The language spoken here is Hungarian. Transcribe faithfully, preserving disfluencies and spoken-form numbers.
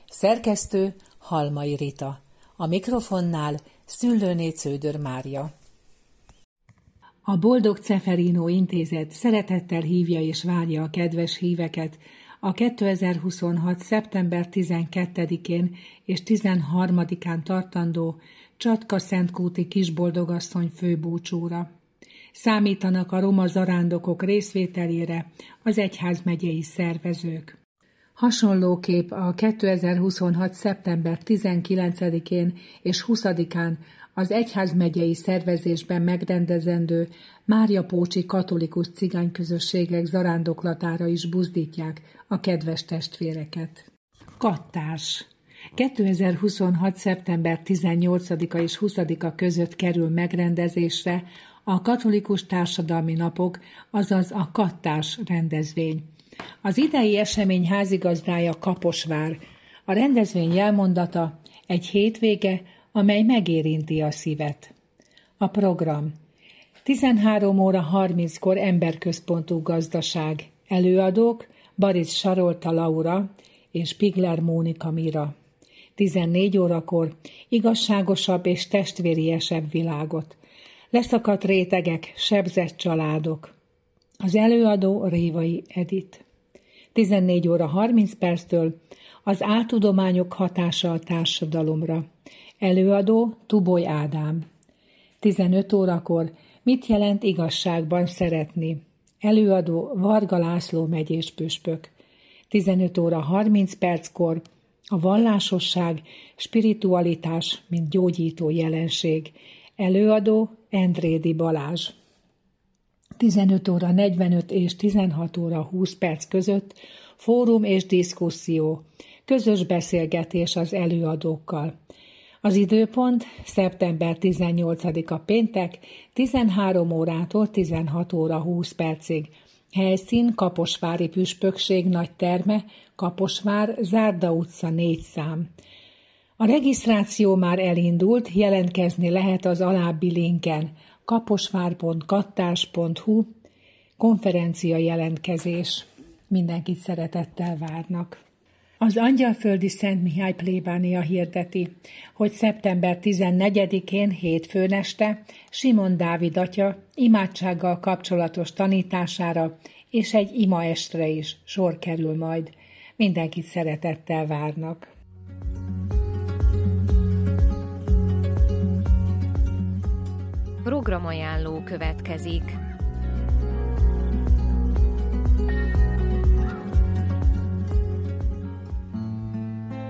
Szerkesztő Halmai Rita. A mikrofonnál Szüllőné Cződör Mária. A Boldog Ceferino Intézet szeretettel hívja és várja a kedves híveket a kétezer-huszonhat. szeptember tizenkettedikén és tizenharmadikán tartandó Csatka-Szentkúti Kisboldogasszony főbúcsúra. Számítanak a roma zarándokok részvételére az egyházmegyei szervezők. Hasonlóképp a kétezer-huszonhat. szeptember tizenkilencedikén és huszadikán az egyházmegyei szervezésben megrendezendő Máriapócsi katolikus cigányközösségek zarándoklatára is buzdítják a kedves testvéreket. Kattás. kétezer-huszonhat. szeptember tizennyolcadika és huszadika között kerül megrendezésre a Katolikus Társadalmi Napok, azaz a Kattás rendezvény. Az idei esemény házigazdája Kaposvár. A rendezvény jelmondata egy hétvége, amely megérinti a szívet. A program: tizenhárom óra harminckor emberközpontú gazdaság. Előadók Barics Sarolta Laura és Pigler Mónika Mira. tizennégy órakor igazságosabb és testvériesebb világot. Leszakadt rétegek, sebzett családok. Az előadó Révai Edit. tizennégy óra harminc perctől az áltudományok hatása a társadalomra. Előadó Tuboly Ádám. tizenöt órakor mit jelent igazságban szeretni? Előadó Varga László megyés püspök. tizenöt óra harminc perckor a vallásosság, spiritualitás, mint gyógyító jelenség. Előadó Endrédi Balázs. tizenöt óra negyvenöt és tizenhat óra húsz perc között fórum és diszkuszió, közös beszélgetés az előadókkal. Az időpont szeptember tizennyolcadika péntek, tizenhárom órától tizenhat óra húsz percig. Helyszín Kaposvári Püspökség nagyterme, Kaposvár, Zárda utca négy szám. A regisztráció már elindult, jelentkezni lehet az alábbi linken: kaposvár pont kattás pont hu konferencia jelentkezés. Mindenkit szeretettel várnak. Az Angyalföldi Szent Mihály plébánia hirdeti, hogy szeptember tizennegyedikén hétfőn este Simon Dávid atya imádsággal kapcsolatos tanítására és egy imaestre is sor kerül majd. Mindenkit szeretettel várnak. Programajánló következik.